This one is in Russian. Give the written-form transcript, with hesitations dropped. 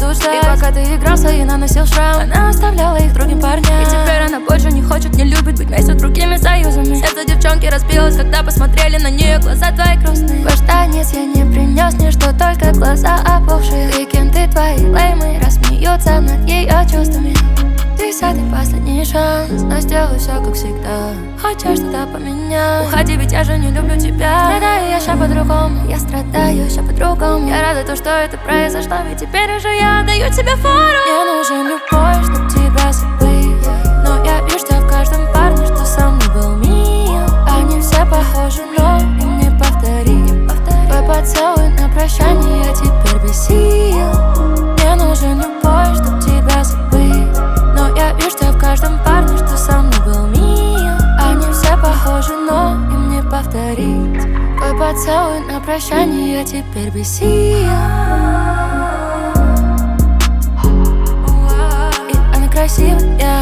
будут ждать. И пока ты игрался и наносил шрам, она оставляла их другим парням. И теперь она больше не хочет, не любит быть вместе с другими союзами. Сердце девчонки разбилось, когда посмотрели на нее глаза твои грустные. Ваш танец я не принес ничто, только глаза опухшие. Уикенды твои леймы рассмеются над ее чувствами. Ты садый последний шанс, но сделай все как всегда. Хочешь что-то поменять? Уходи, ведь я же не люблю тебя. Страдаю я ща по-другому, я страдаю ща по-другому. Я рада то, что это произошло, ведь теперь уже я даю тебе фору. Мне нужен любовь, чтоб тебя забыть, но я вижу тебя в каждом парне, что со мной был мил. Они все похожи, но им не повторить. Твой поцелуй на прощание, я теперь без сил. Мне нужен любовь, чтоб тебя забыть, но я вижу тебя в каждом парне, что со мной был мил. Они все похожи, но им не повторить. Твой поцелуй на прощание, я теперь без сил. И она красивая.